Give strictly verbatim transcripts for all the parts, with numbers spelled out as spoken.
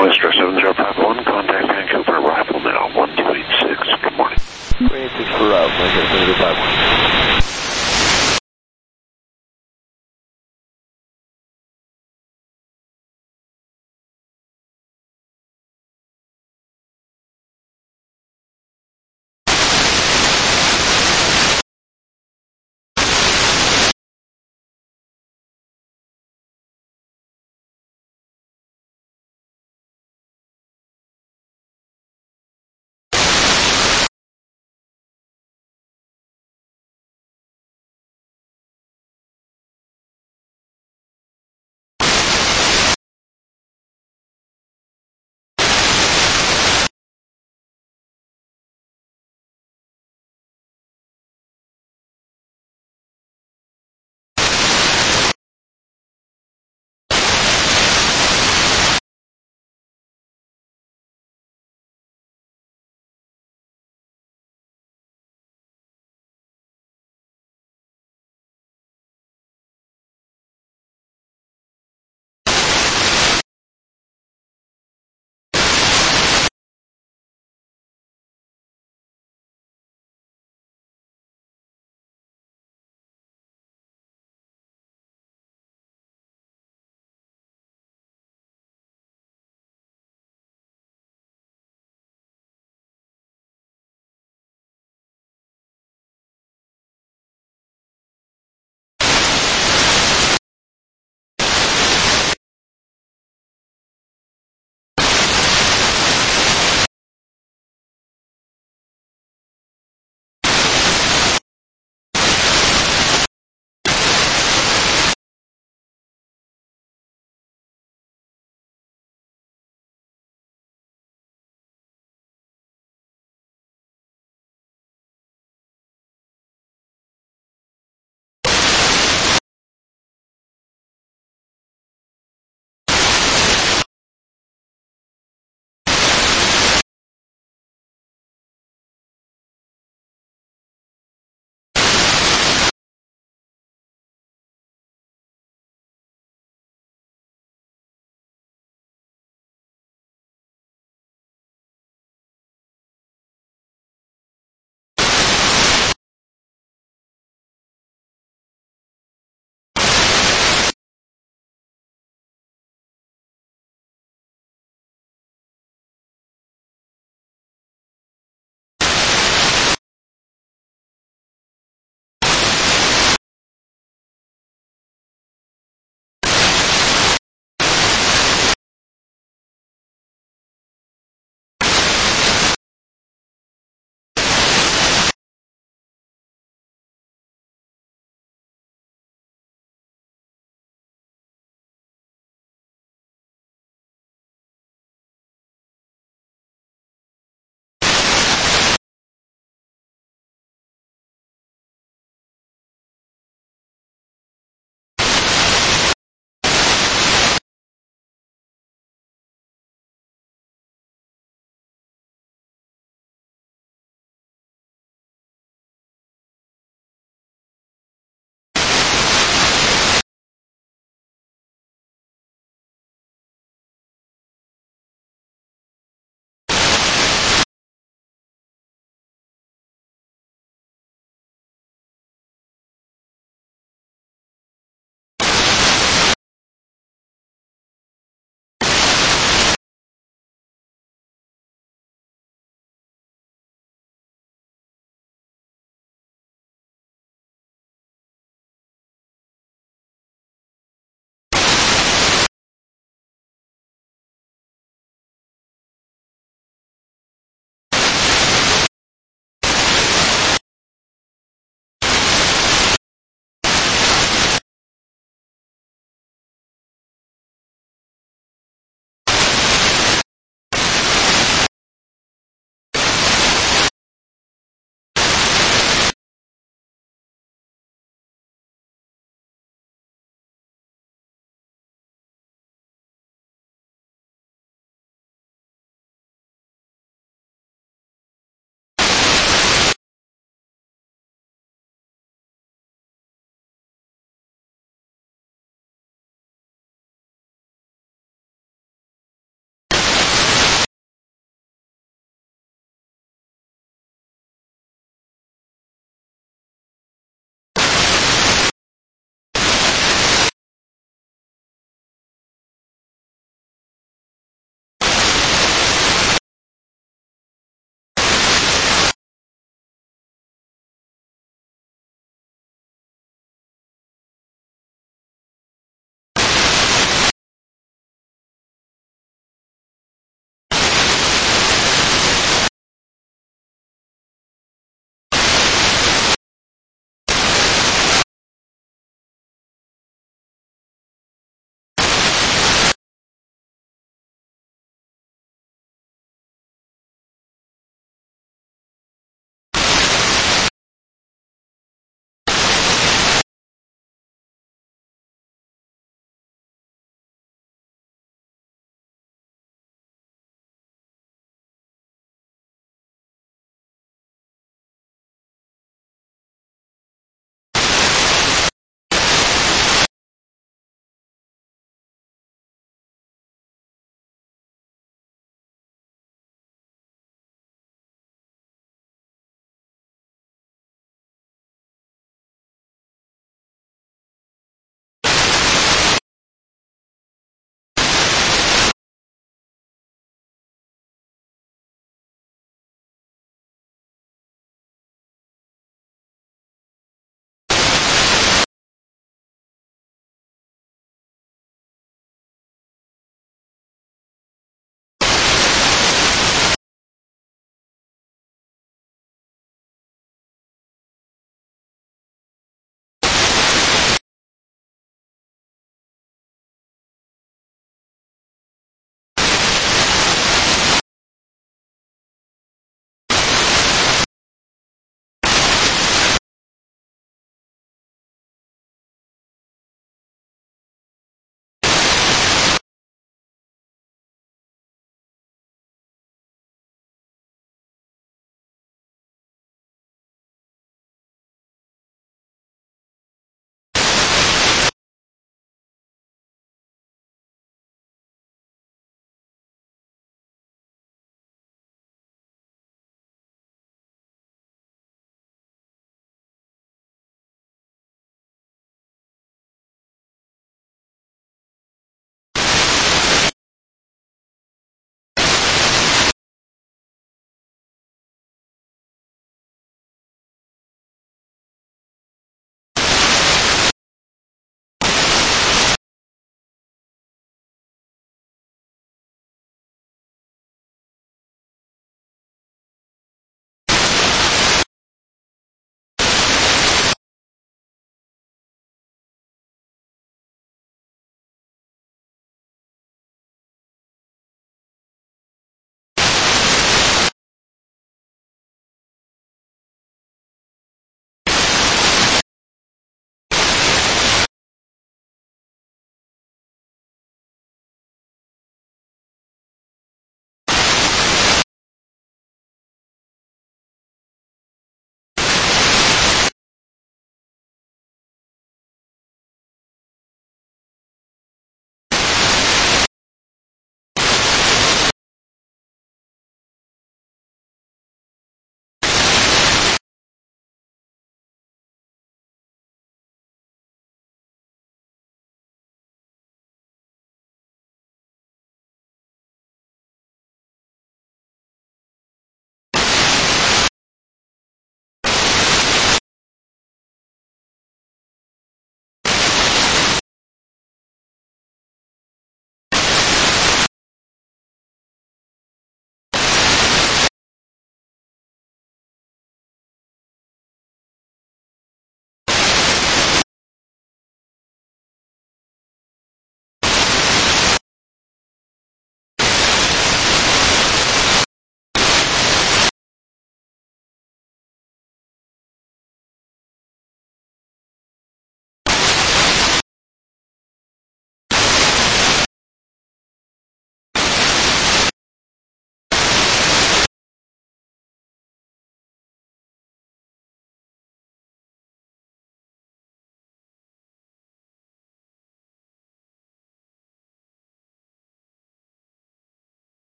Oyster seven zero five one, contact Vancouver, arrival now, one two eight six. Good morning. three eight six for route, Vancouver seven zero five one.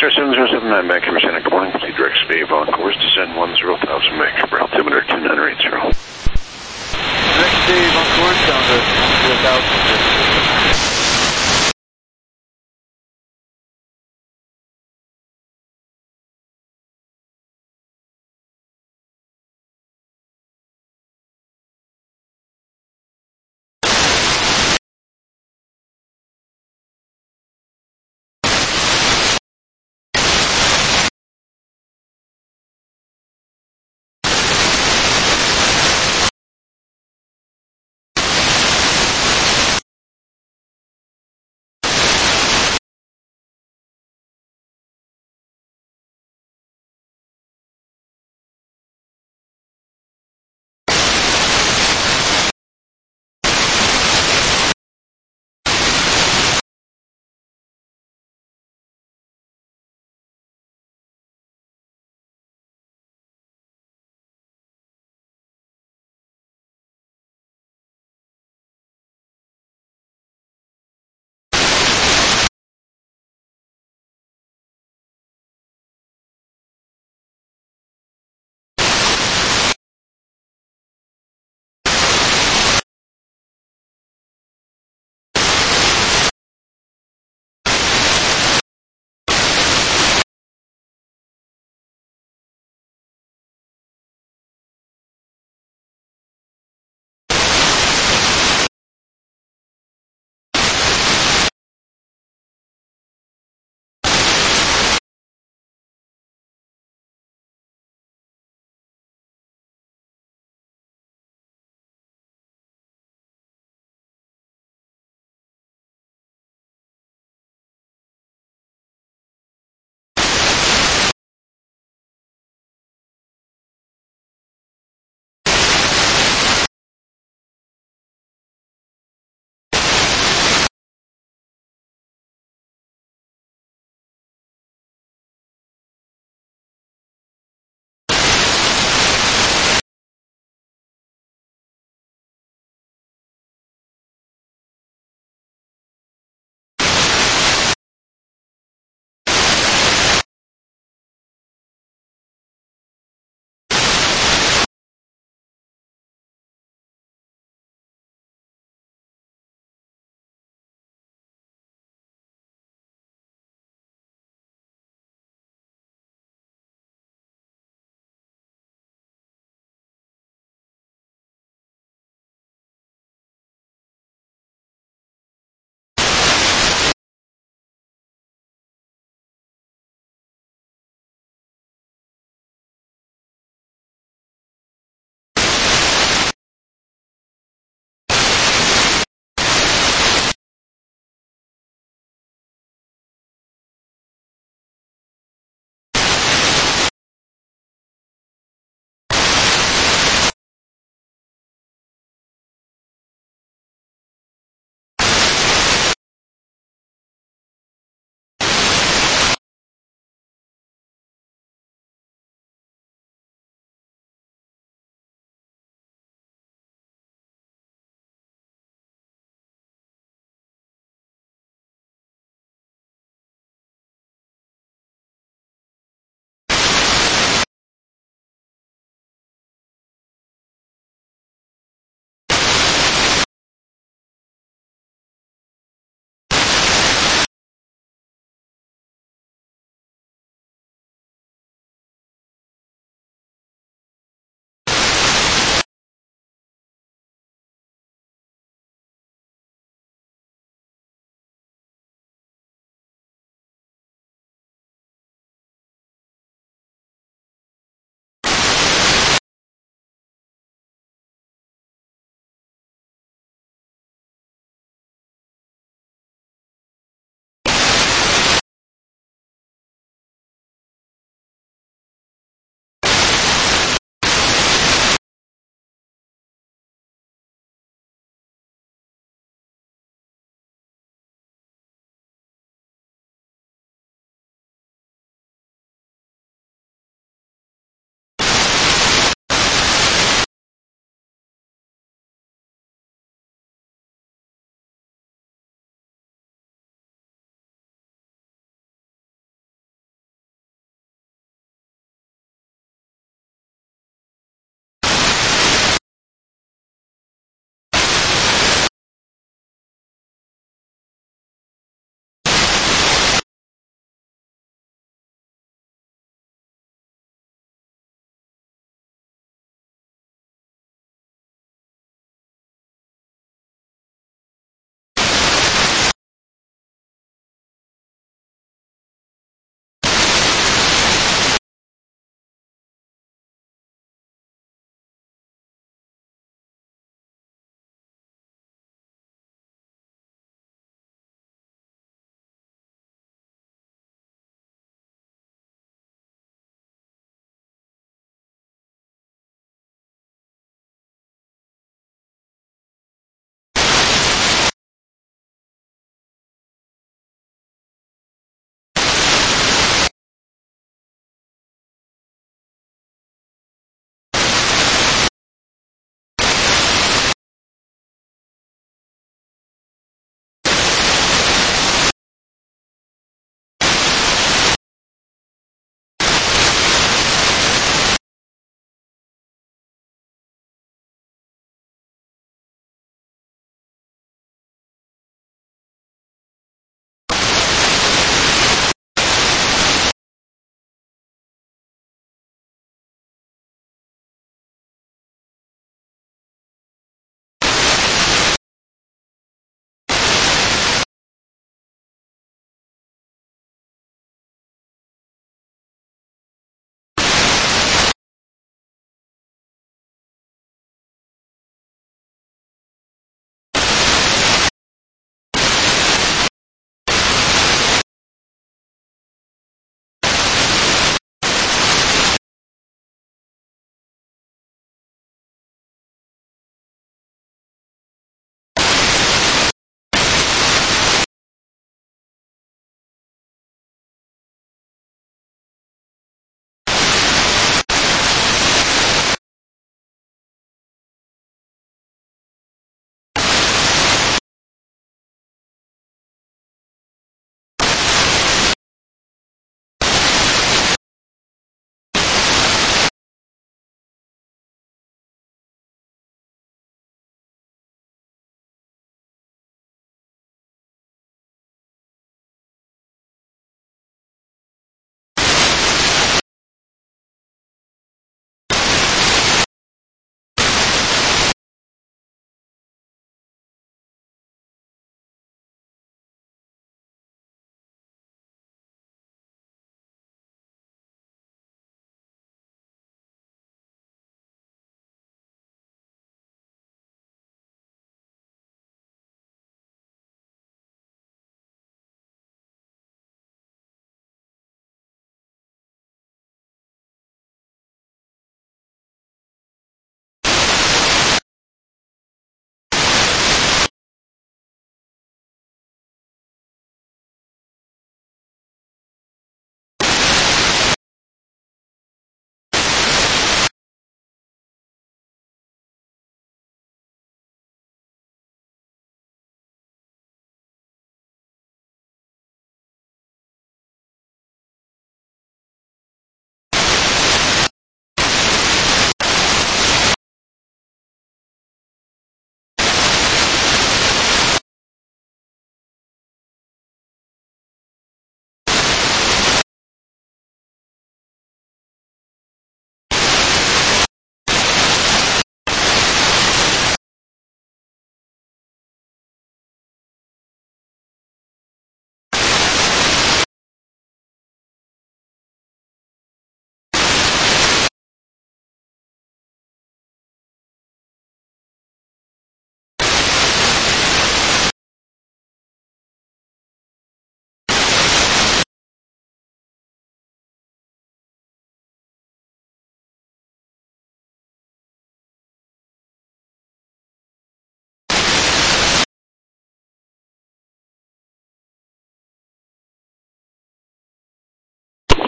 Star seven zero seven nine, back in Santa. Good morning. Proceed direct speed on course. Descend one zero thousand, make for altimeter two nine eight zero. Direct speed on course down to one thousand.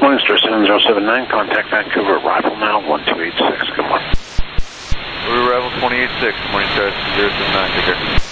morning, Star seven zero seven nine. Contact Vancouver. Arrival now, one two eight six. Good morning. Arrival twenty eight six. Morning, Star zero seven nine. Take care.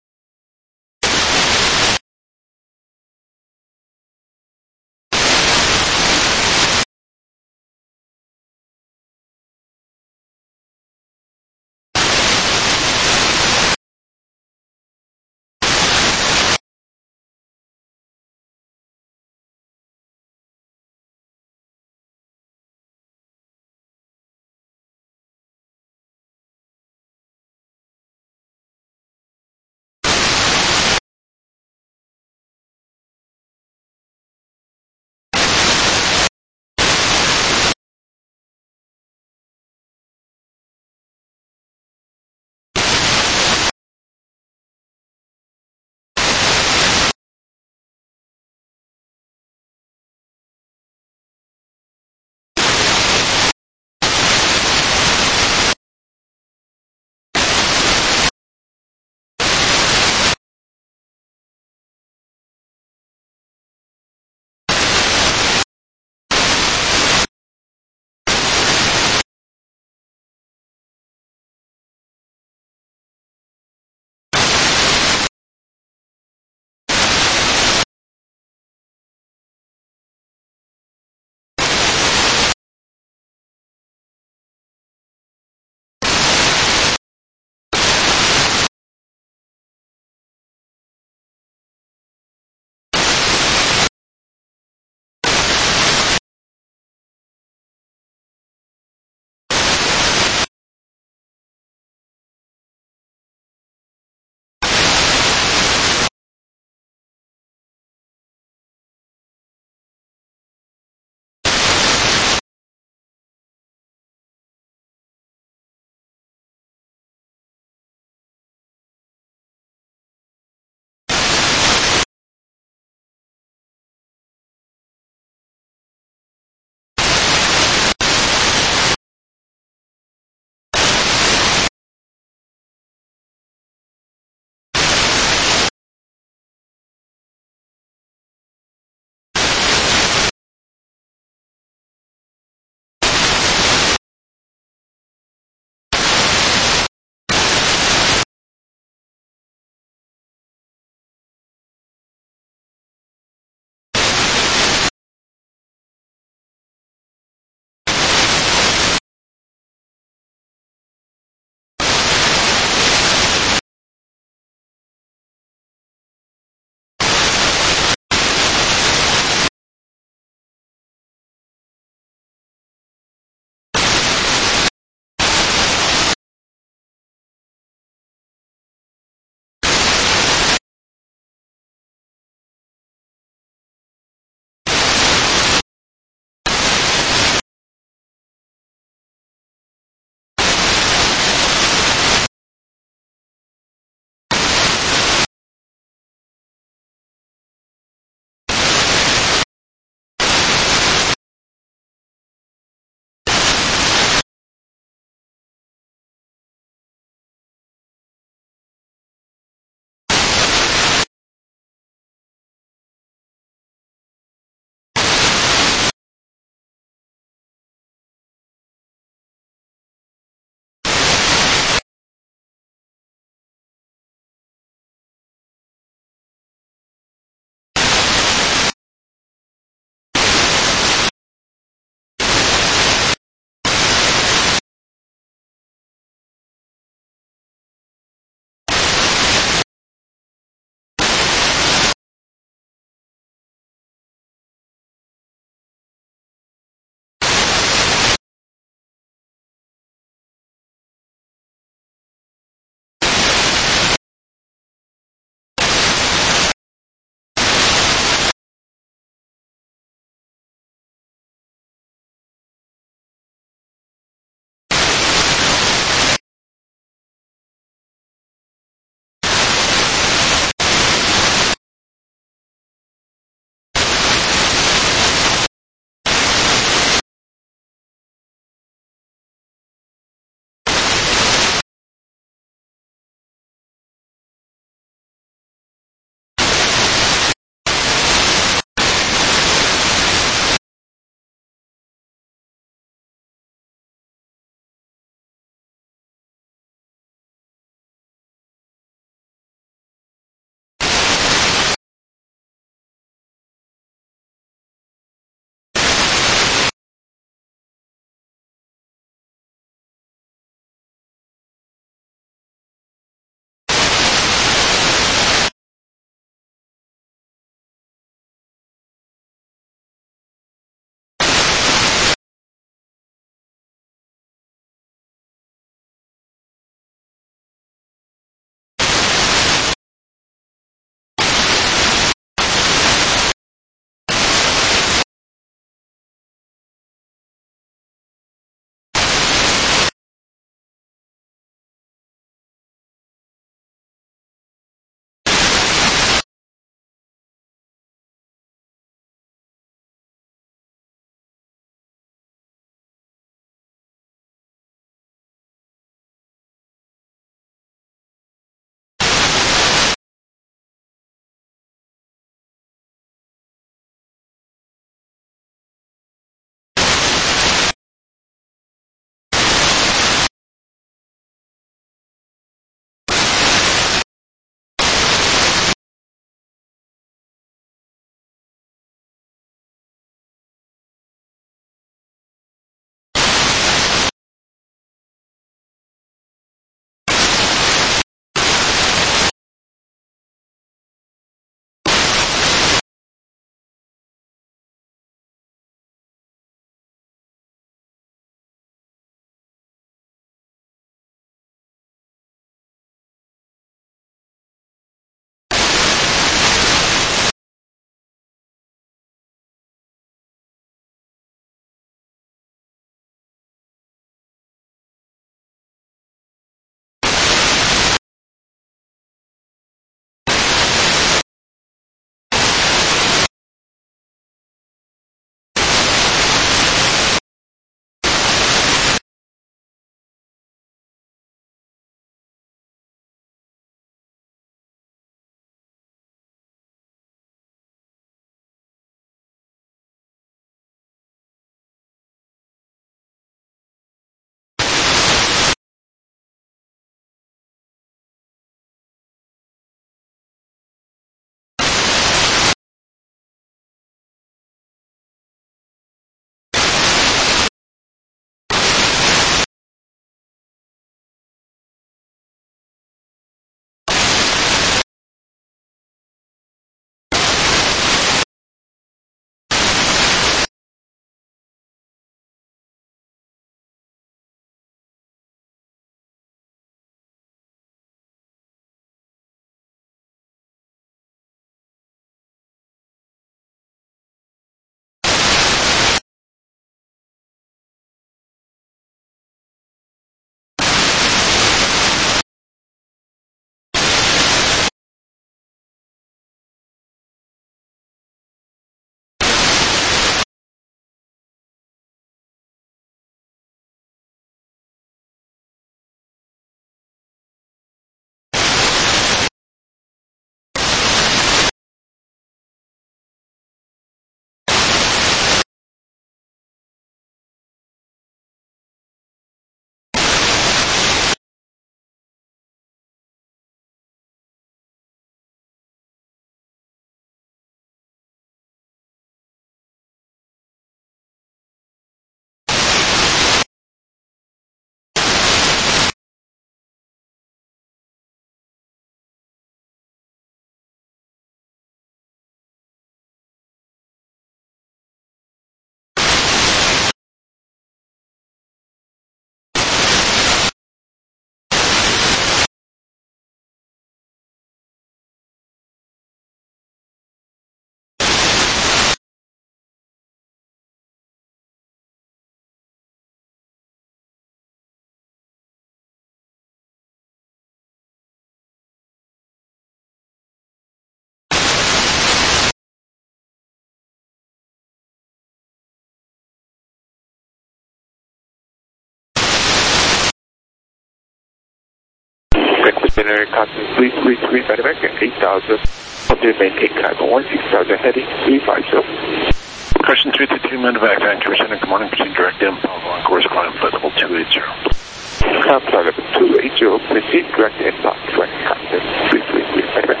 General Cotton, please, please, please, Medevac at eight thousand. Hotel maintain climb one six thousand, heading three five zero. Question three two two, Medevac, Vancouver Center, good morning, proceed direct in, Pablo on course, climb flight level two eight zero. Climb flight level two eight zero, proceed direct inbound, flight captain, please, please, please, Medevac.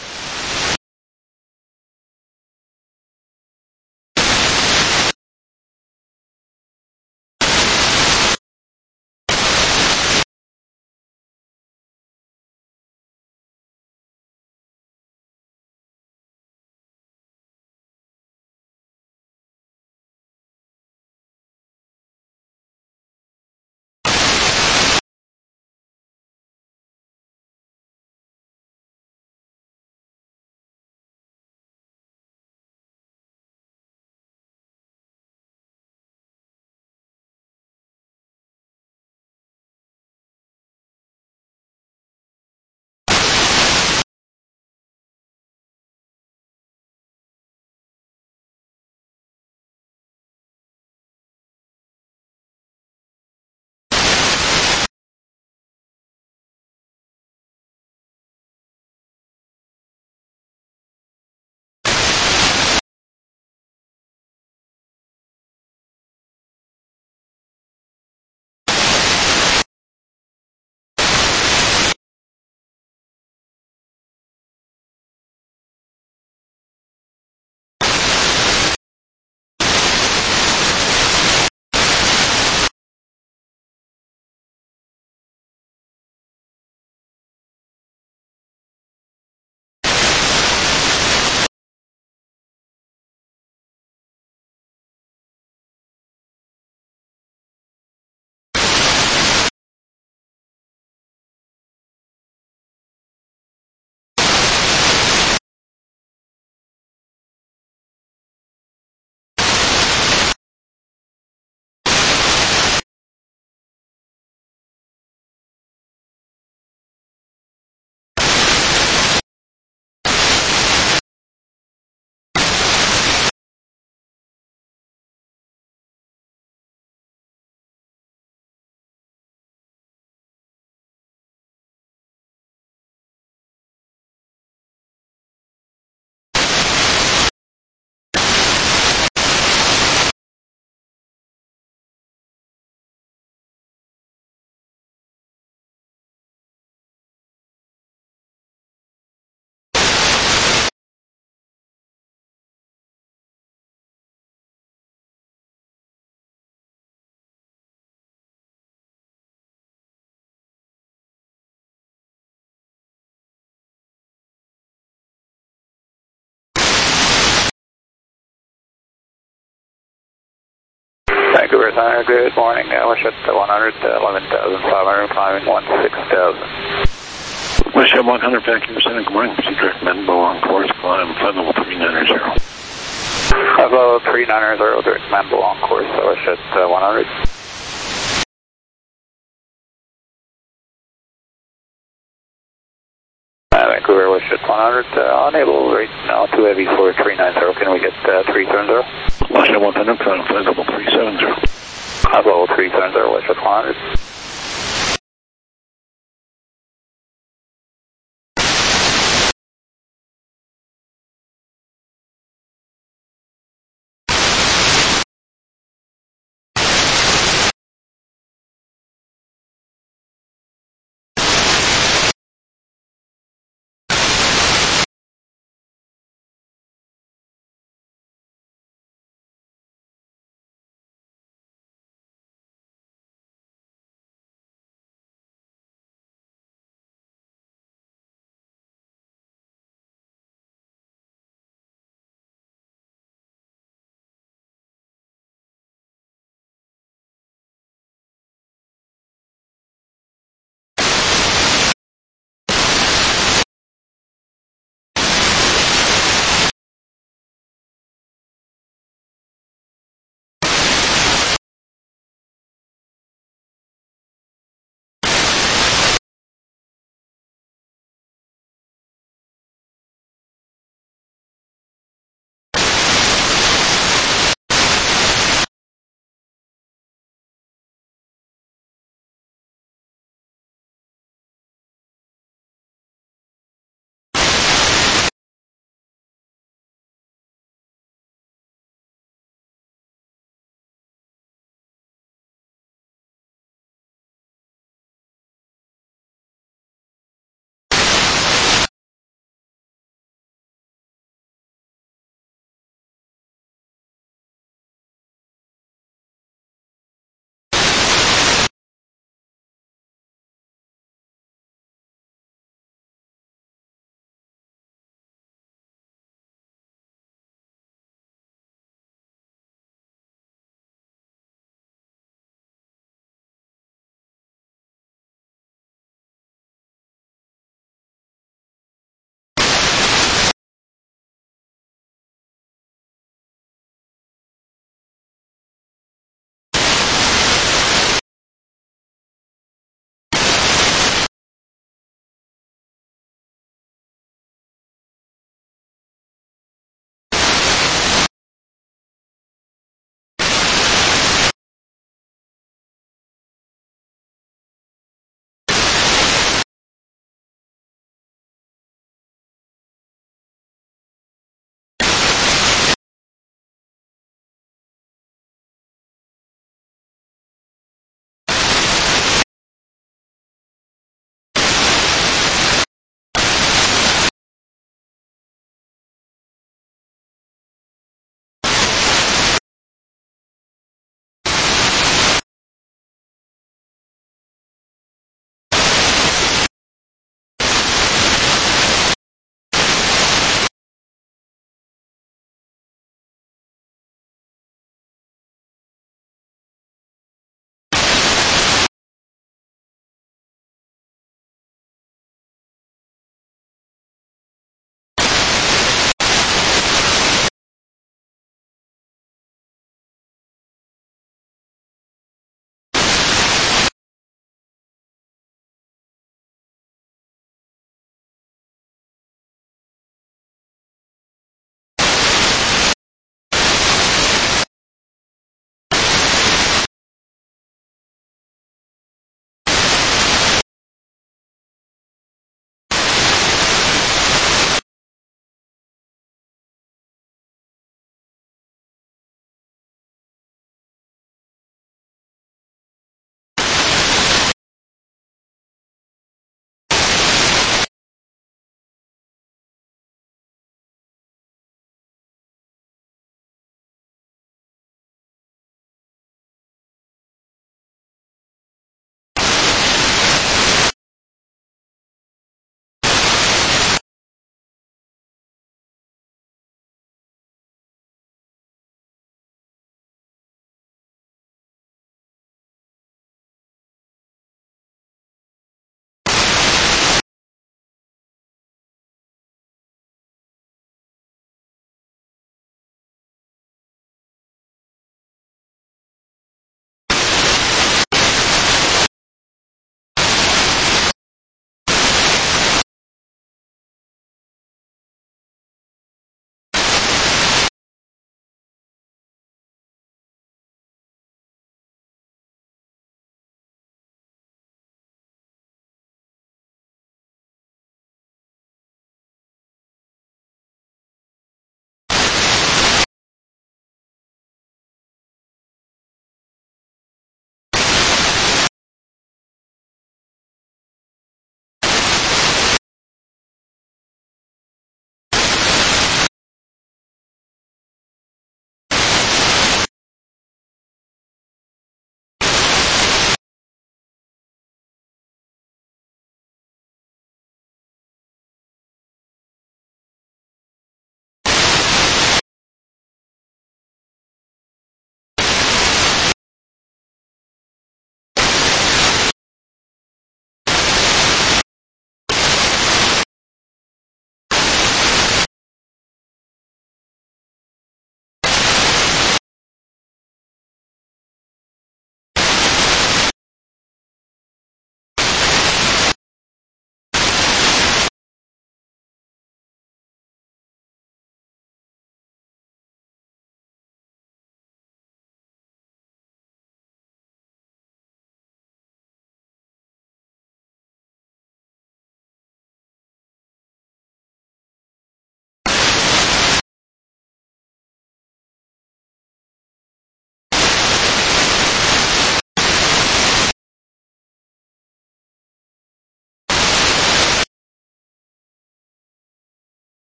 Vancouver Center, good morning. Uh, wish at one hundred, uh, eleven thousand five hundred, climbing one six thousand. Wish at one hundred, Vancouver Center, good morning, proceed direct Menbo on course, climb flight level three nine zero. Level three nine zero, direct Menbo on course, so wish at uh, one hundred. Uh, Vancouver, wish at one hundred, uh, unable right now, too heavy for three nine zero. Can we get uh, three seven zero? Wish at one hundred, climb flight level three seven zero. Level three seven zero, wish at one hundred.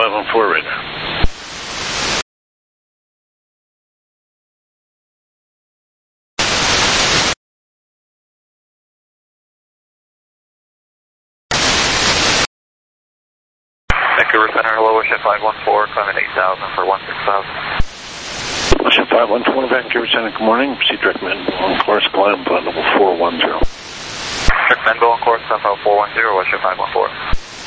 five one four radar. Vancouver Center, hello, Ocean five one four, climbing eight thousand for one six thousand. Ocean five one four, Vancouver Center, good morning. Proceed direct Manville on course, climb flight level four one zero. Direct Manville on course, climb level four one zero, Ocean five one four.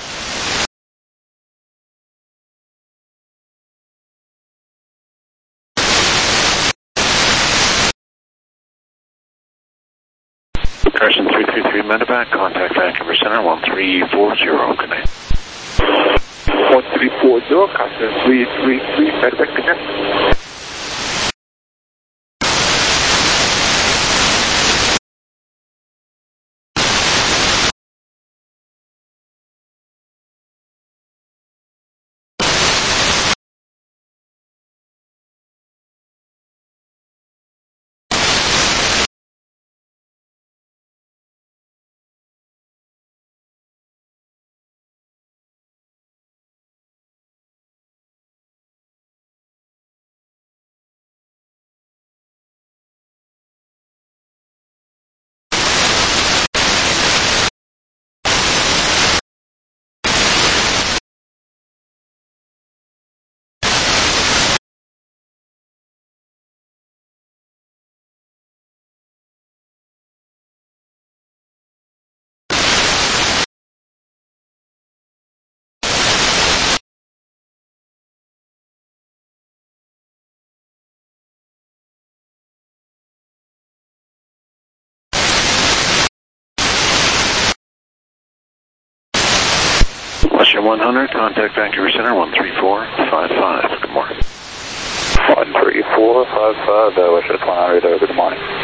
Carson three three three Medevac, contact Vancouver Center one three four zero, good night. one three four zero, Carson three three three Medevac, connect. Russia one hundred, contact Vancouver Center one three four five five, good morning. one three four five five, uh, West one hundred, good morning.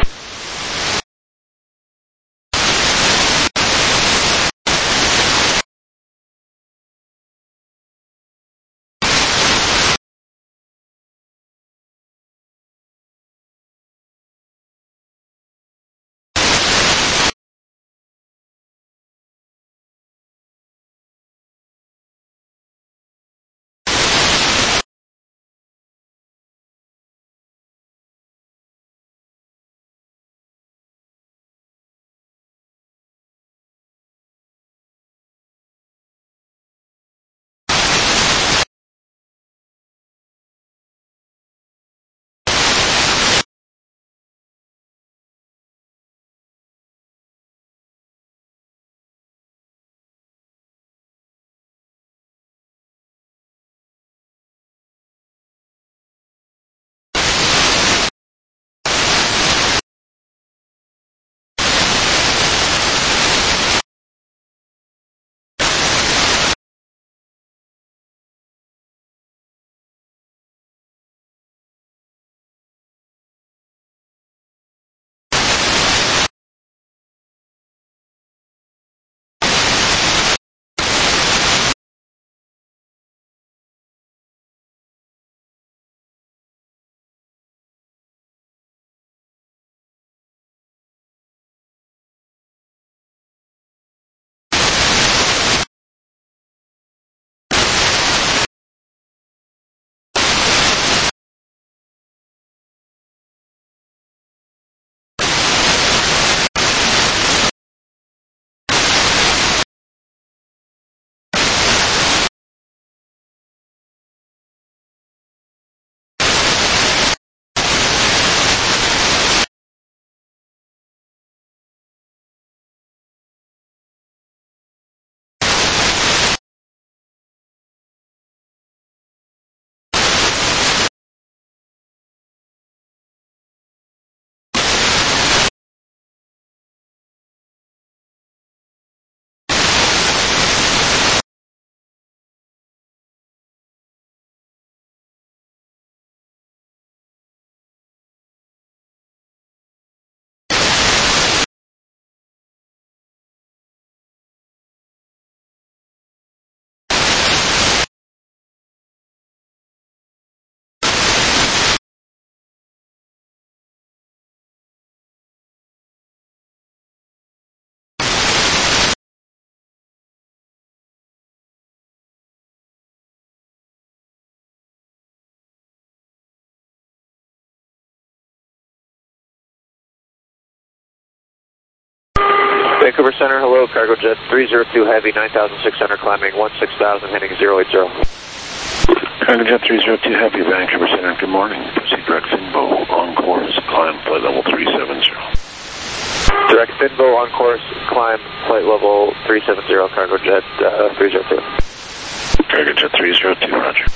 Vancouver Center, hello, cargo jet three zero two Heavy, nine thousand six hundred, climbing one six thousand, heading zero eight zero. Cargo jet three zero two Heavy, Vancouver Center, good morning. Proceed direct Finbo on course, climb flight level three seven zero. Direct Finbo on course, climb flight level three seven zero, cargo jet uh, three zero two. Cargo jet three zero two, roger.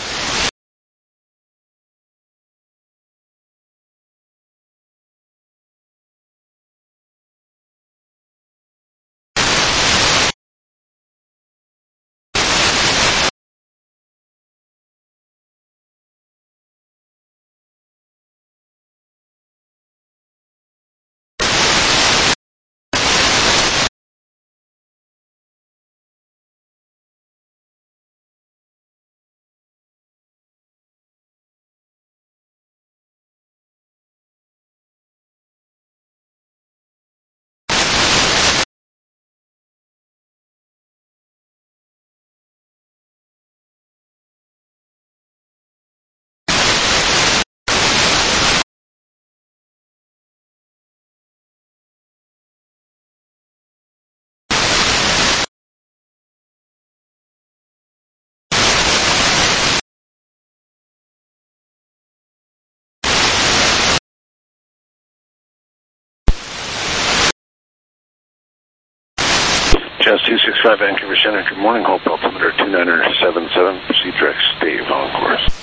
Jazz two six five, Vancouver Center, good morning. Hold altimeter two nine seven seven, proceed direct Steve on course.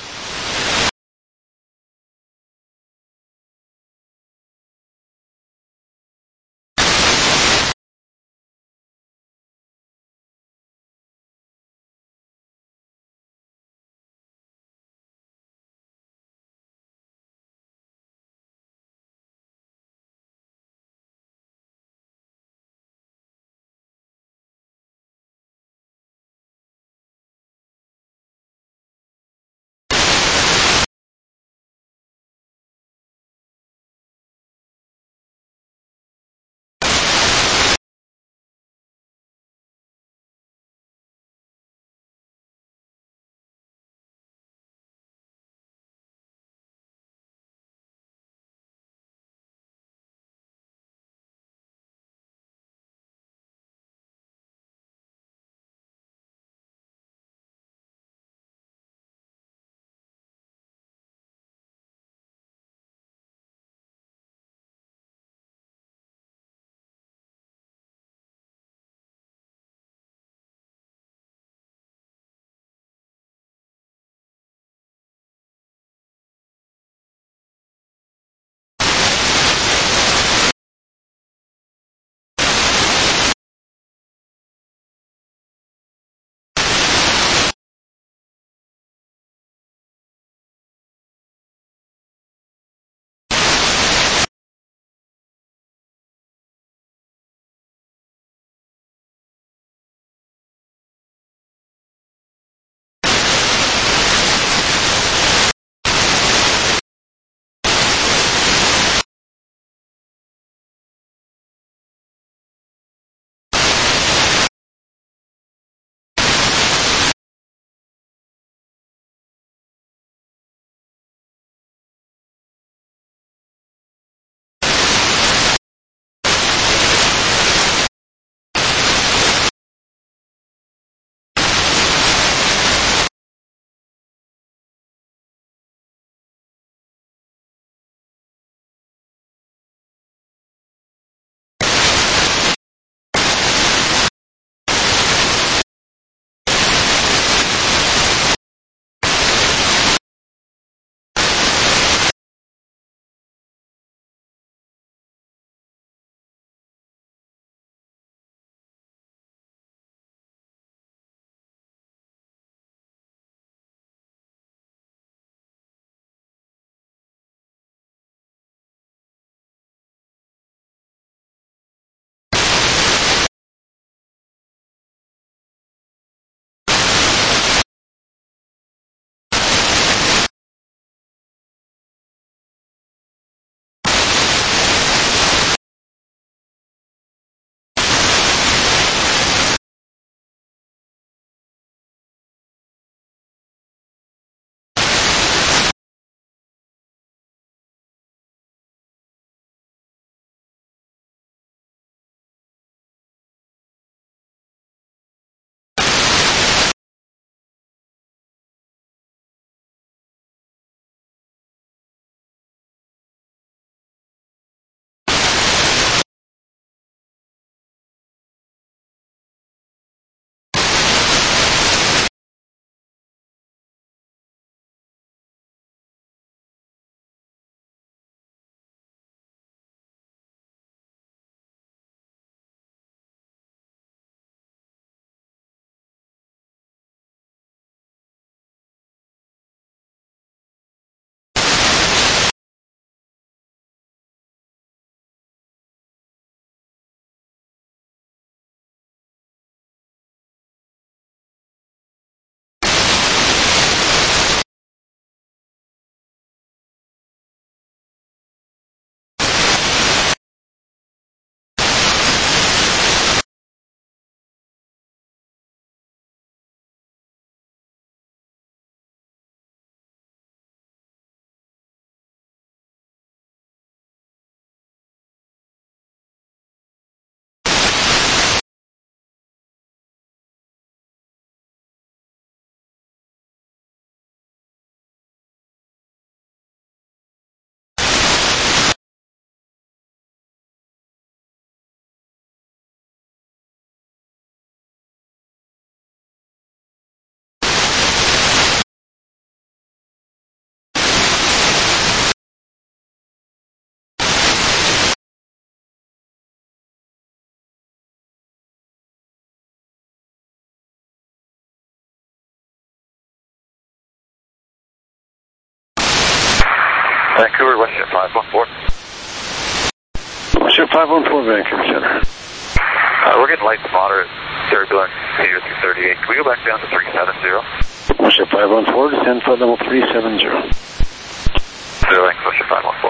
Vancouver, Westjet five one four. Westjet five one four, Vancouver Center. Uh, we're getting light to moderate turbulence here through thirty-eight. Can we go back down to three seven zero? Westjet five one four, descend flight level three seven zero. Zero length, Westjet five one four.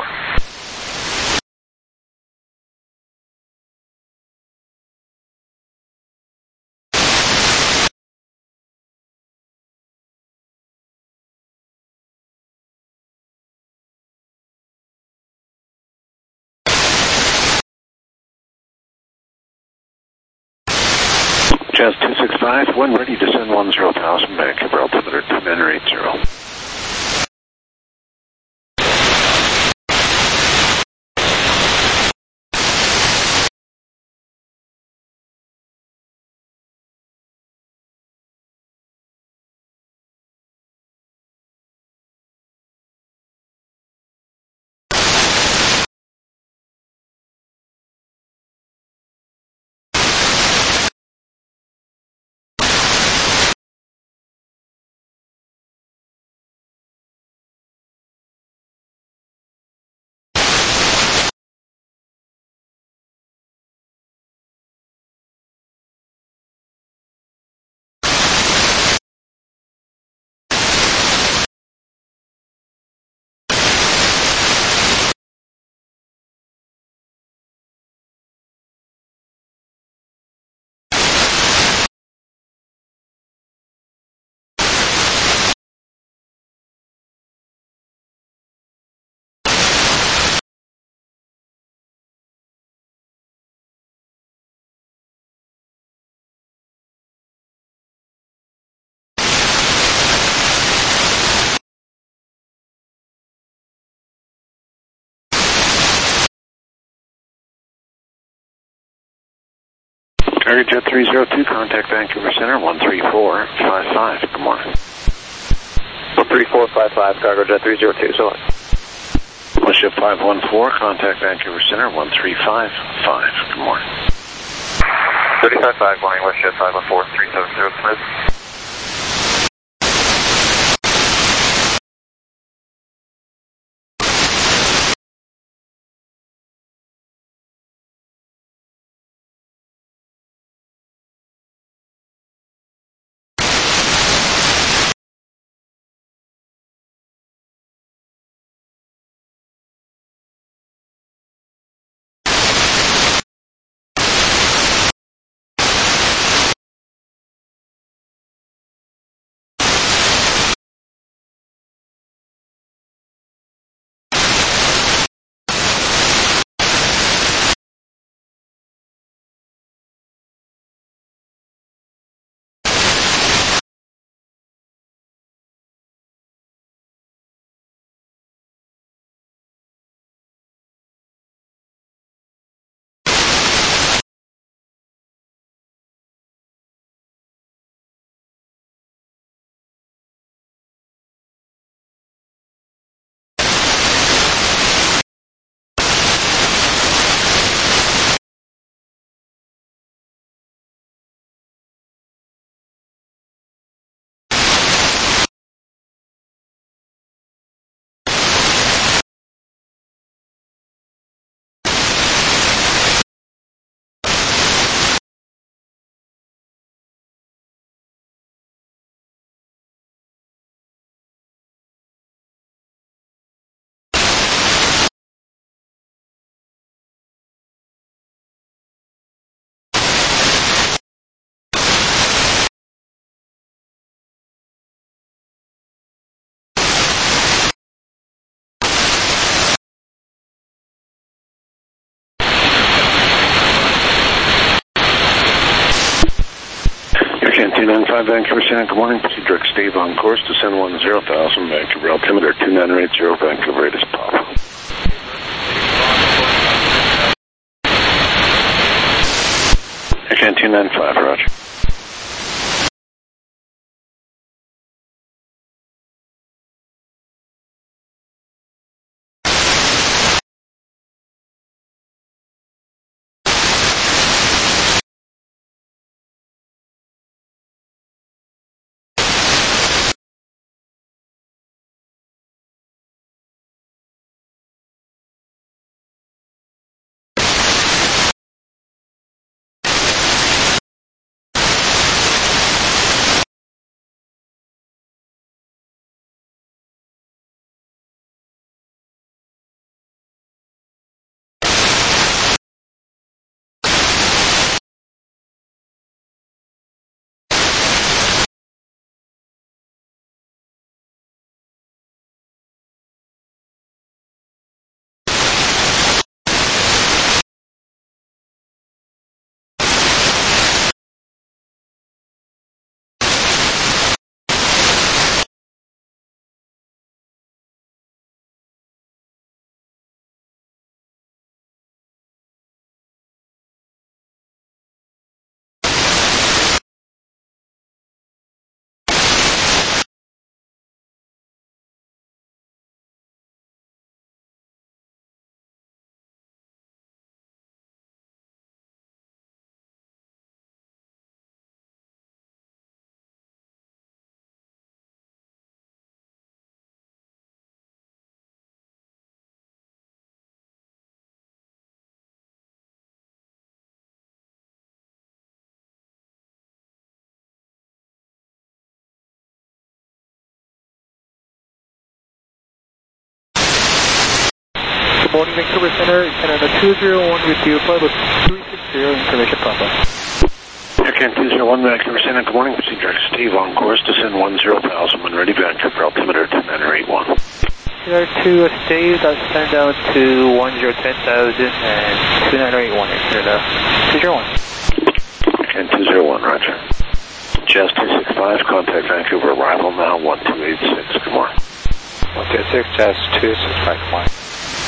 Jazz two six five, when ready, descend one zero thousand, Vancouver altimeter two nine eight zero. Target Jet three zero two, contact Vancouver Center, one three four five five. Good morning. one three four five five, Cargo Jet three zero two, so long. Westjet five one four, contact Vancouver Center, one three five five. Good morning. thirty-five five, morning, Westjet five one four, three seven zero, Smith. two nine five, Vancouver Center, good morning. Proceed direct stave on course, descend one zero thousand, Vancouver altimeter two nine eight zero, Vancouver rate is Papa. Again, two nine five, roger. morning, Vancouver Center, Canada two zero one with you, flight level three six zero, information Papa. Aircan two zero one, Vancouver Center, good morning, proceed direct Steve on course, descend one zero thousand, when ready, Vancouver altimeter two nine eight one. There to Steve, that's send down to one zero ten thousand and two nine eight one, Canada two zero one. Aircan two zero one, roger. Jazz two six five, contact Vancouver arrival now, one two eight six, good morning. one two six, Jazz two six five, good morning.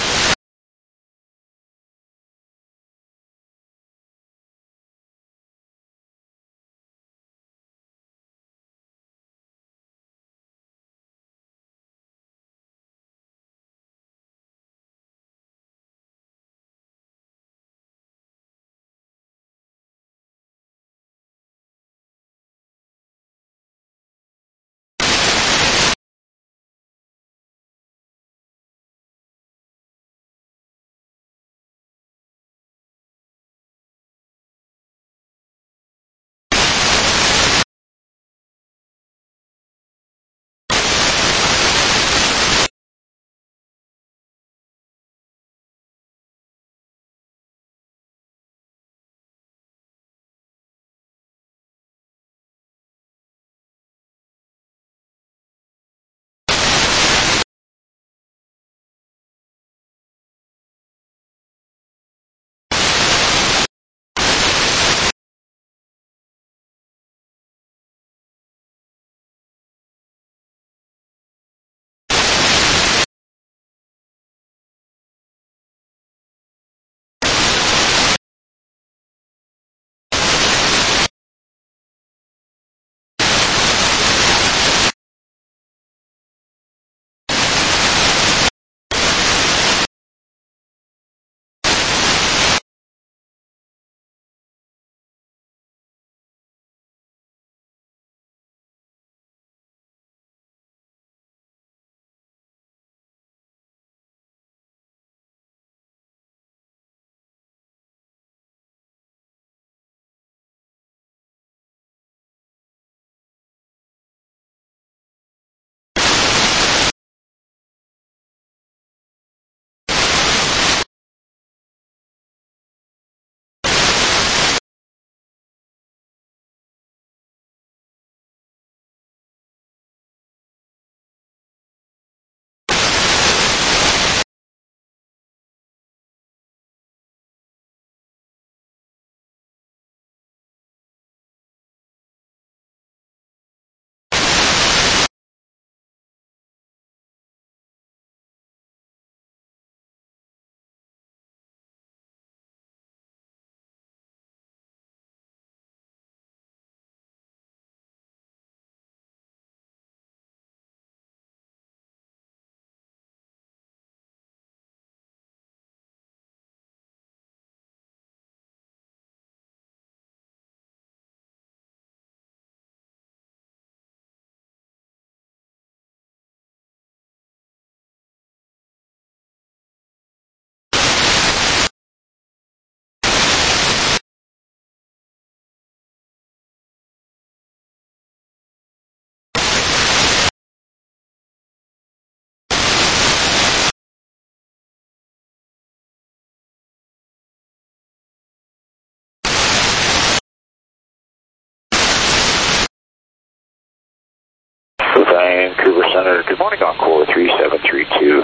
Vancouver Center, good morning, Encore three seven three two.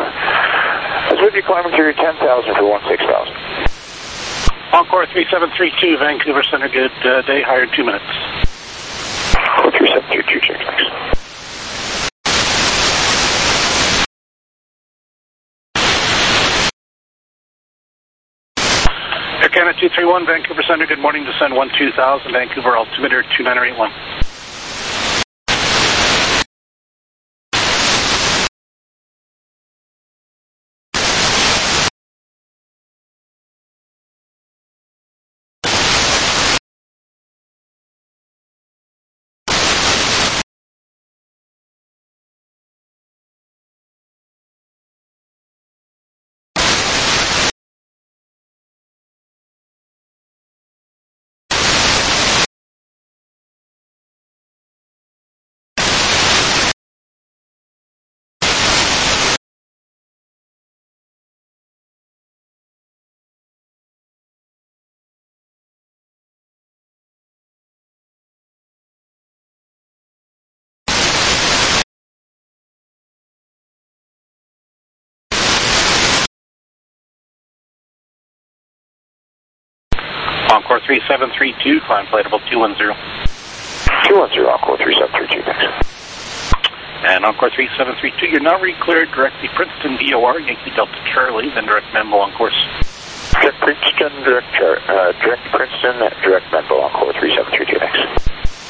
I was with you climbing through ten thousand for one six thousand. Encore three seven three two, Vancouver Center, good uh, day, higher two minutes. Encore three seven three two, check, thanks. Air Canada two three one, Vancouver Center, good morning, descend one two thousand, Vancouver altimeter two nine eight one. Encore three seven three two, climb flight level two one zero. two one zero, Encore three seven three two, thanks. And Encore three seven three two, you're now re-cleared directly Princeton V O R, Yankee Delta Charlie, then direct Menlo on course. Direct Princeton, direct, uh, direct Princeton, direct Menlo, Encore three seven three two, thanks.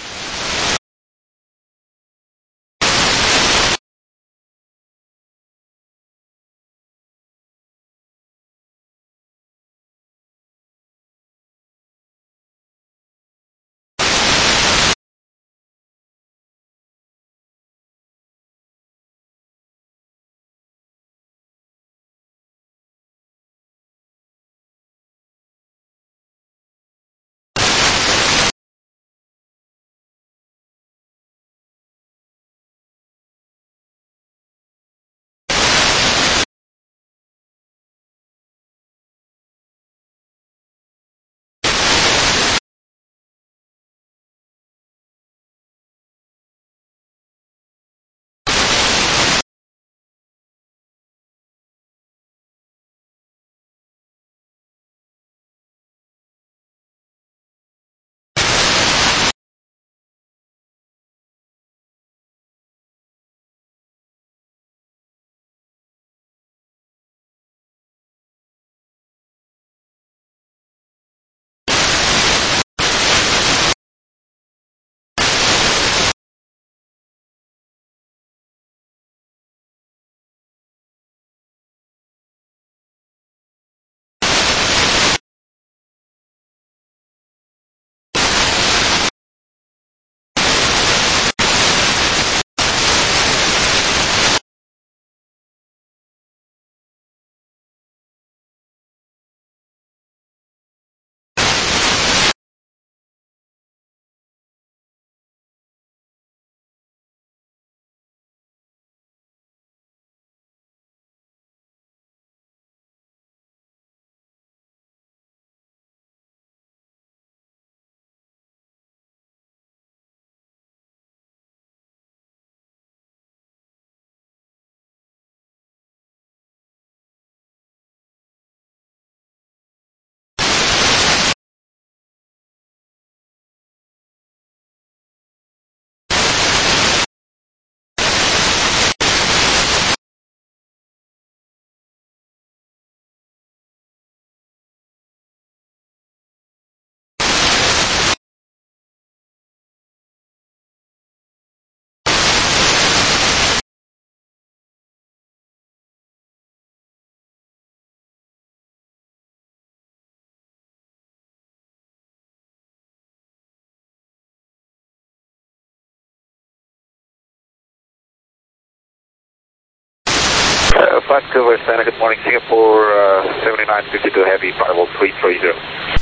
Uh, Vancouver, Santa, good morning. Singapore uh, seventy-nine fifty-two Heavy, final three three zero.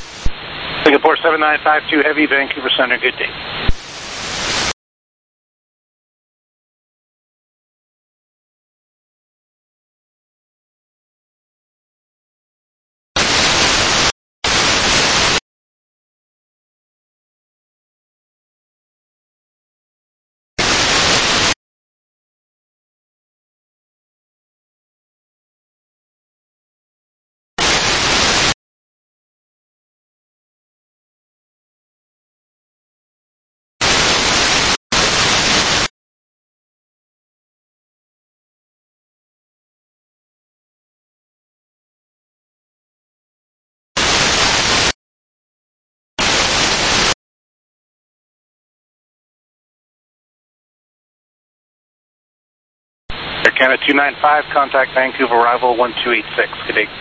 Singapore seven nine five two Heavy, Vancouver Center, good day. Air Canada two nine five, contact Vancouver arrival one two eight six, good day.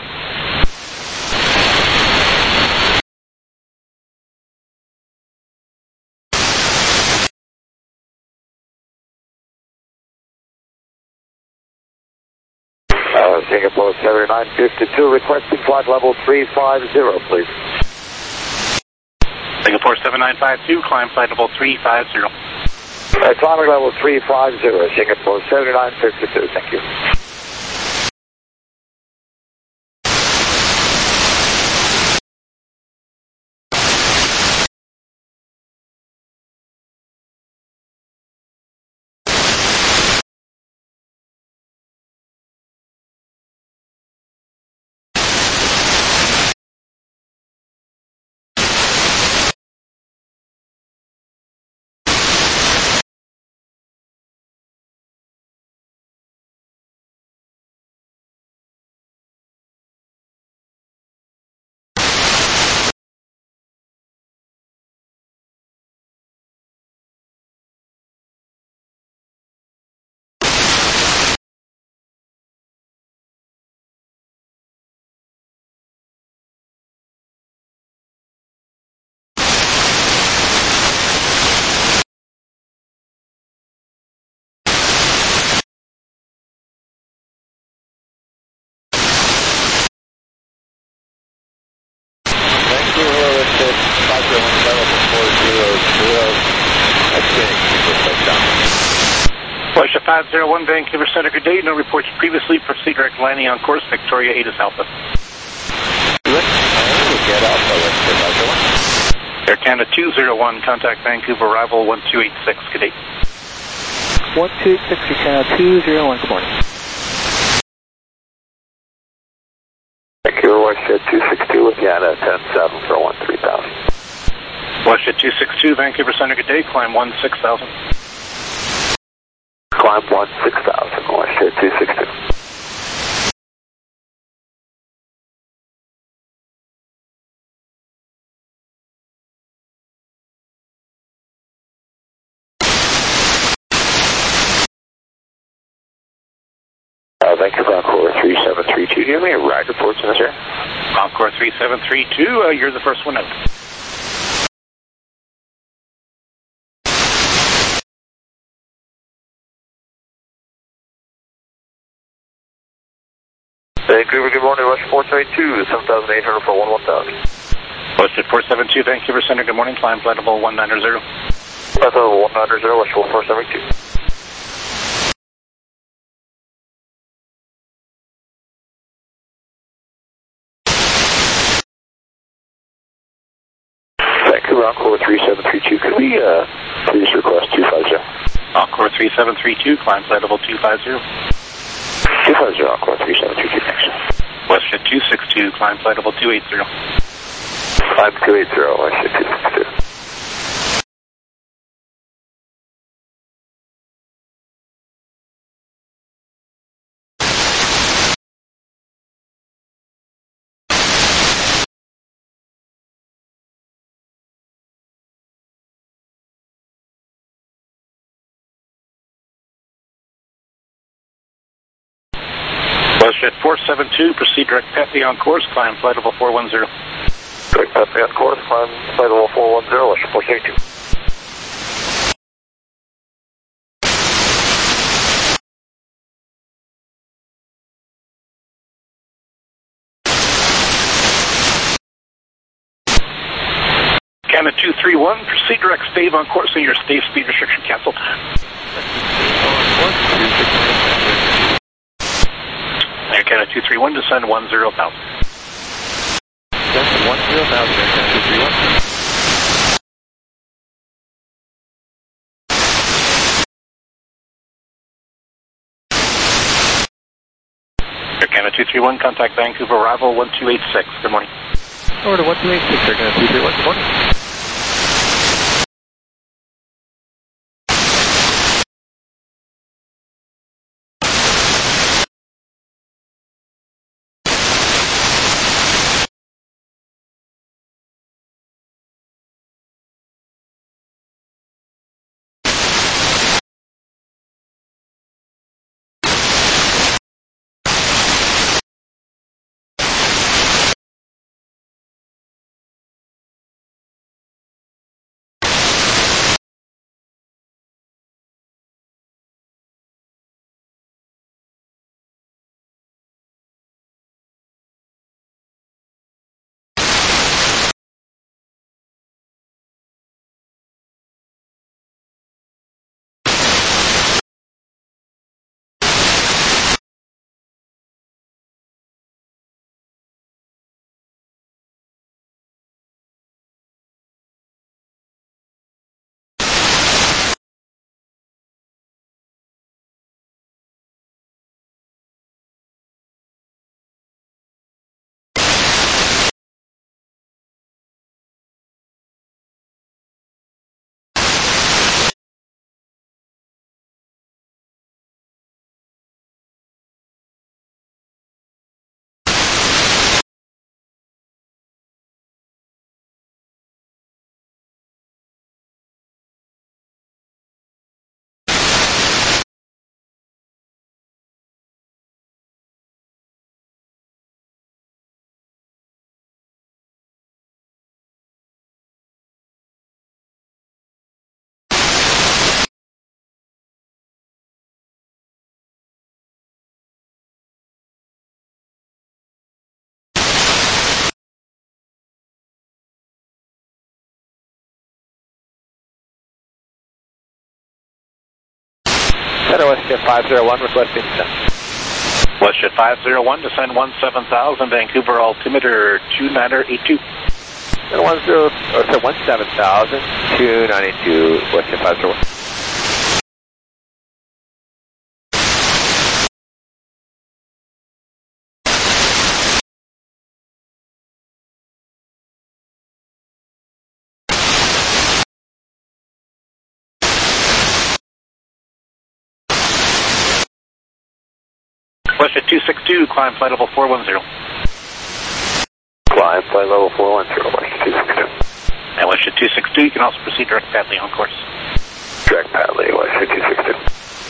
Uh, Singapore seventy-nine fifty-two, requesting flight level three five zero, please. Singapore seven nine five two, climb flight level three five zero. Uh, climbing level three five zero, Singapore seventy-nine fifty-two, thank you. to five zero one Vancouver Center, good day. No reports previously. Proceed direct landing on course, Victoria eight is Alpha. We'll get Alpha, Air Canada two zero one, contact Vancouver, arrival one two eight six, good day. one two eight six, Air Canada two zero one, good morning. Vancouver, Westjet two six two, Lagana, ten seven for one three thousand. Westjet two six two, Vancouver Center, good day. Climb one six thousand. Climb one six thousand, Westjet two six two. Uh, Vancouver Encore three seven three two. Do you have any ride reports in this area? Encore three seven three two, uh, you're the first one out. Vancouver, good morning, West four seven two, seven thousand eight hundred for one one thousand. Westjet four seven two, Vancouver Center, good morning. Climb flight level one nine zero. Flight level one nine zero, West four seven two. Vancouver Encore three seven three two, could we uh, please request two five zero? Encore three seven three two, climb flight level two five zero. two five zero, Encore three seven three two, thanks. Westjet two six two, climb flight level two eight zero. Climb two eight zero, Westjet two six two. Westjet four seven two, proceed direct Pepe on course, climb flight level four one zero. Direct Pepe on course, climb flight level four one zero, Westjet four seven two. Canada two three one, proceed direct stave on course and your stave speed restriction cancelled. Air Canada two three one, descend one zero thousand. Descend one zero thousand, Air Canada two three one. Air Canada two three one, contact Vancouver, arrival one two eight six, good morning. Over to one two eight six, Air Canada two three one, good morning. WestJet five zero one requesting descent. WestJet five zero one, descend one seven thousand, Vancouver altimeter two nine eight two. And one zero, or so one seven thousand, two ninety-two, WestJet five zero one. WestJet two six two, climb flight level four one zero. Climb flight level four one zero, WestJet two six two. And WestJet two six two, you can also proceed direct Padley on course. Direct Padley, WestJet two six two.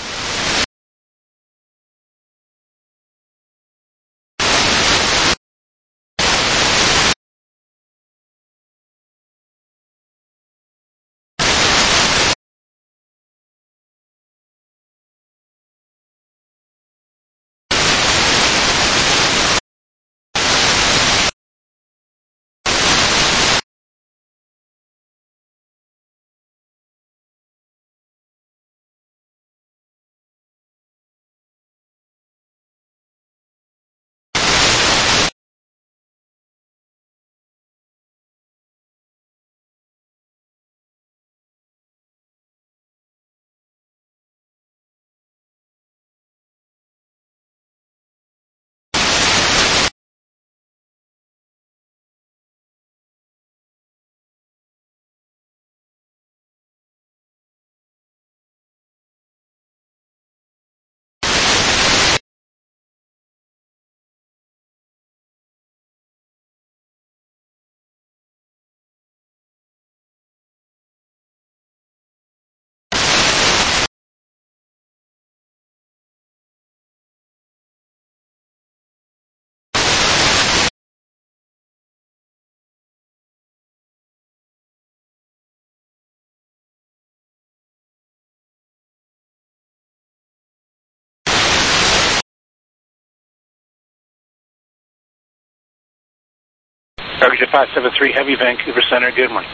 WestJet five seven three, heavy, Vancouver Center, good morning.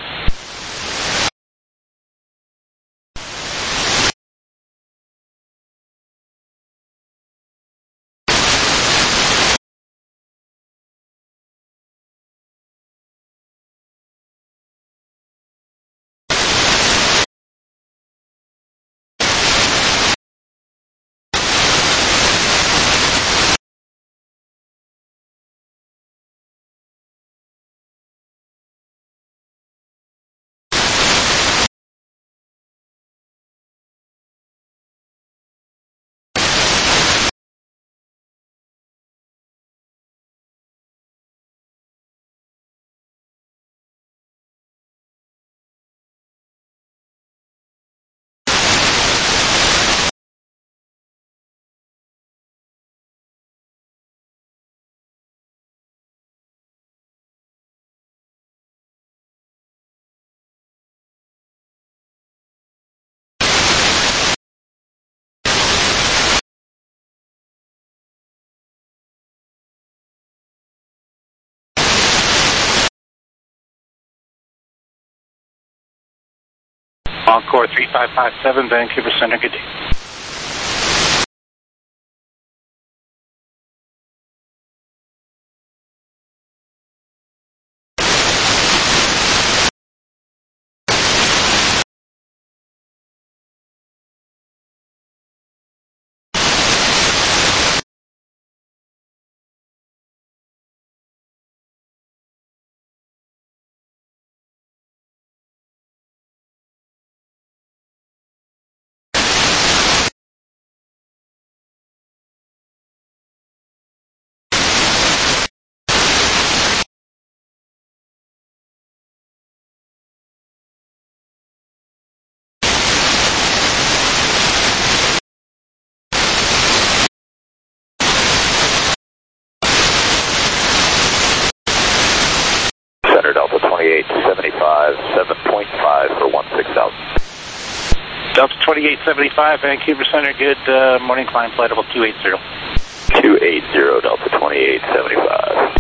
Encore three five five seven, Vancouver Center, good day. Delta twenty-eight seventy-five, seven point five for one six thousand. Delta twenty-eight seventy-five, Vancouver Center, good uh, morning, climb flight level two eighty. two eighty, Delta twenty-eight seventy-five.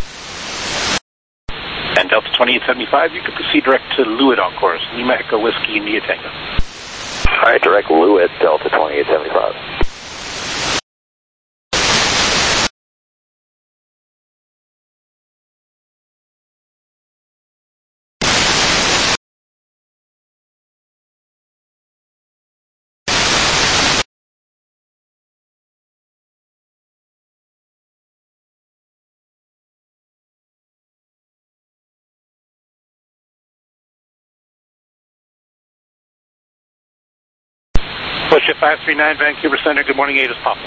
And Delta twenty-eight seventy-five, you can proceed direct to Lewitt on course, Lima Echo Whiskey, India Tango. All right, direct Lewitt, Delta twenty-eight seventy-five. WestJet five three nine, Vancouver Center, good morning, eight is Papa.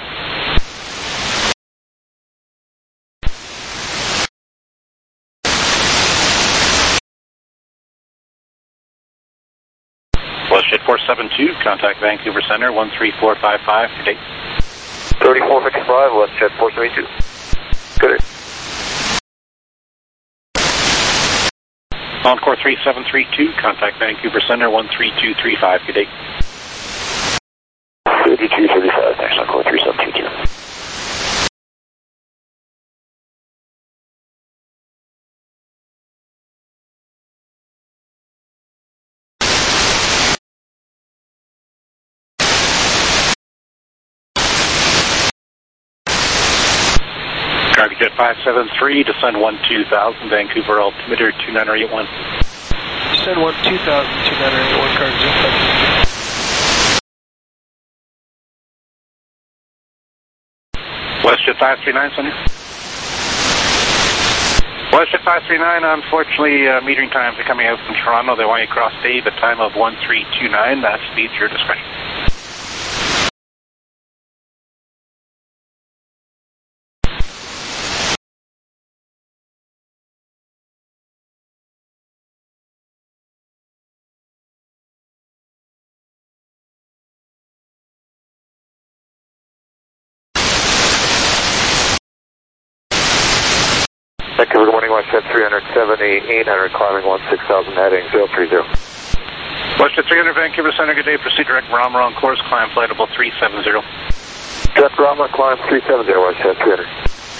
WestJet four seven two, contact Vancouver Center, one three four five five, good day. thirty-four fifty-five, WestJet four seven two. Good day. Encore three seven three two, contact Vancouver Center, one three two three five, good day. thirty-two thirty-five, thanks, Encore three seven two two. Cargojet five seven three, descend one two thousand, Vancouver altimeter two nine eight one. Descend one two thousand, two nine eight one, Cargojet. WestJet five three nine, Center. WestJet five three nine, unfortunately, uh, metering times are coming out from Toronto. They want you across Dave at time of one three two nine. That speed's your discretion. Vancouver, good morning, WestJet three seventy, eight hundred, climbing one six thousand, heading zero three zero. WestJet three hundred, Vancouver Center, good day. Proceed direct Brahma on course, climb flight level three seven zero. Direct Brahma, climb three seven zero, WestJet three hundred.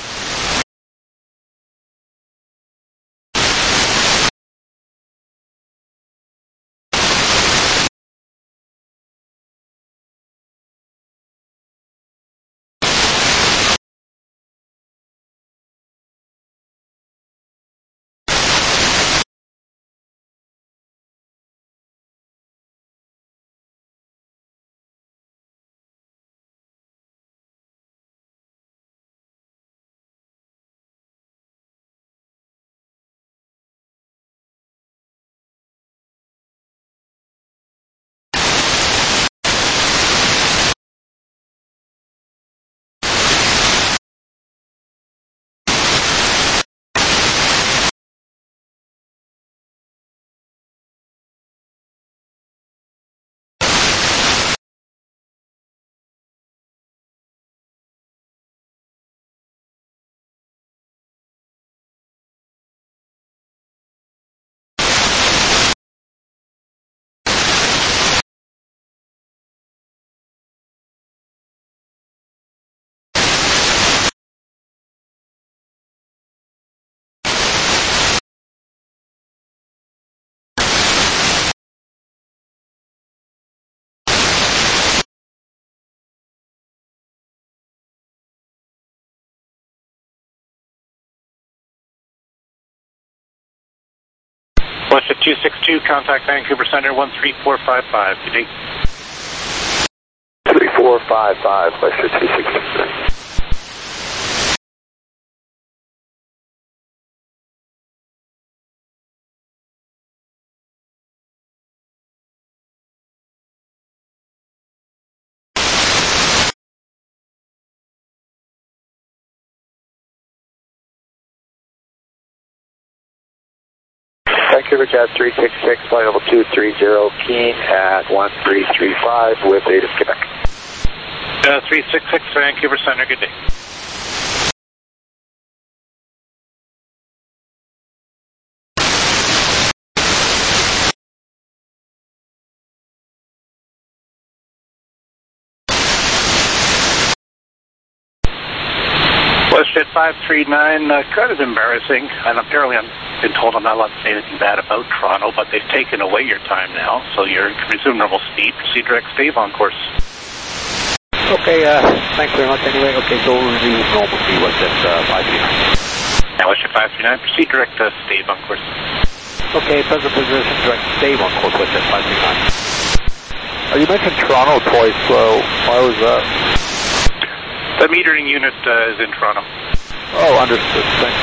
WestJet two six two, contact Vancouver Center, one three four five five, good day. three four five five, WestJet two six two. Vancouver Jet three six six, flight level two three zero, keen at one three three five with ATIS Quebec. Uh, three six six, Vancouver Center, good day. WestJet five three nine, uh, kind of embarrassing, and apparently I've been told I'm not allowed to say anything bad about Toronto, but they've taken away your time now, so you're resume normal speed. Proceed direct Dave on course. Okay, uh, thanks very much anyway. Okay, so resume normal speed, WestJet uh, five three nine. Now WestJet five three nine, proceed direct uh, Dave on course. Okay, present position, direct Dave on course, WestJet five three nine. Uh, you mentioned Toronto twice, so why was that? The metering unit uh, is in Toronto. Oh, understood. Thanks.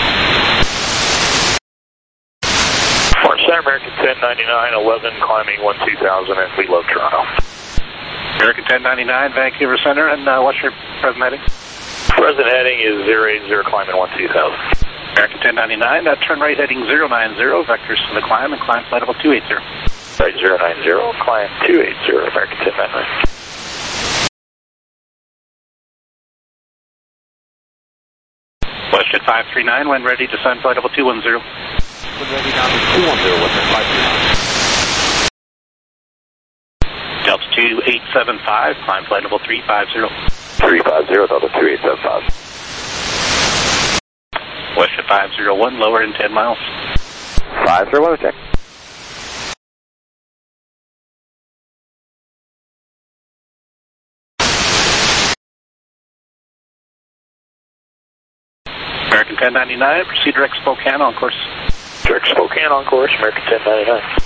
Fort Center, American ten ninety-nine, eleven, climbing one two thousand, and we love Toronto. American ten ninety-nine, Vancouver Center, and uh, what's your present heading? Present heading is zero eight zero, climbing one two thousand. American ten ninety-nine, uh, turn right heading zero nine zero, vectors to the climb, and climb flight level two eighty. Right, zero nine zero, climb two eighty, American ten ninety-nine. Westjet five three nine, when ready, descend flight level two one zero. When ready, down to two one zero, Westjet five three nine. Delta two eight seven five, climb flight level three five zero. three five zero, Delta two eight seven five. Westjet five zero one, lower in ten miles. five zero one, check. American ten ninety-nine, proceed direct Spokane on course. Direct Spokane on course, American ten ninety-nine.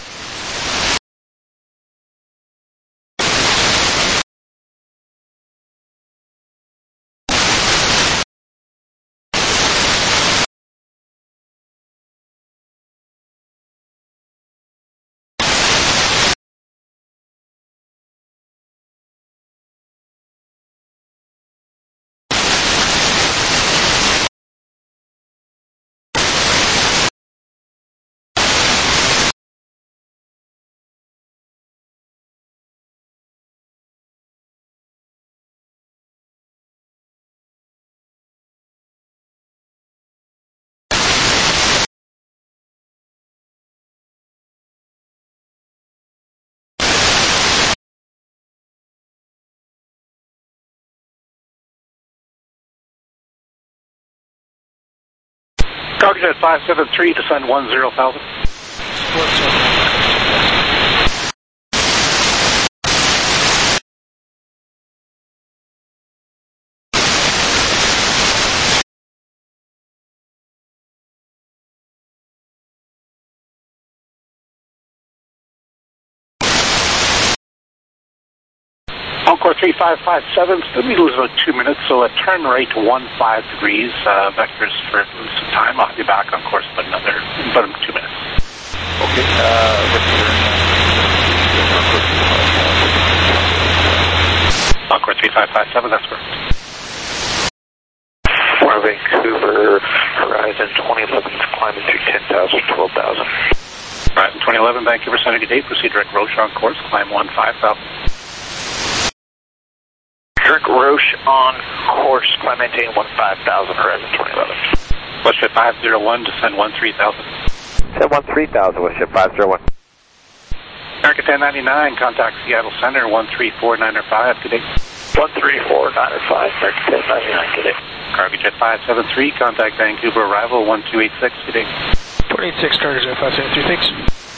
Cargojet five seven three, descend one zero thousand. Encore three five five seven, still need to lose about two minutes, so a turn right to one five degrees, uh, vectors for some time. I'll be back on course about another, about two minutes. Okay, uh, Encore three five five seven, that's correct. We're Vancouver, Horizon twenty eleven, climbing to ten thousand, twelve thousand. Horizon twenty eleven, Vancouver Center, good day, proceed direct Roche on course, climb one five thousand. Direct Roche on course, climb maintain one five thousand, Horizon twenty eleven. Westjet five zero one, descend one three thousand. Send one three thousand, Westjet five zero one. American ten ninety-nine, contact Seattle Center, one three four nine five, good day. one three four nine five, American ten ninety-nine, good day. Cargojet five seven three, contact Vancouver arrival, one two eight six, good day. two eight six, Cargojet five seven three, thanks.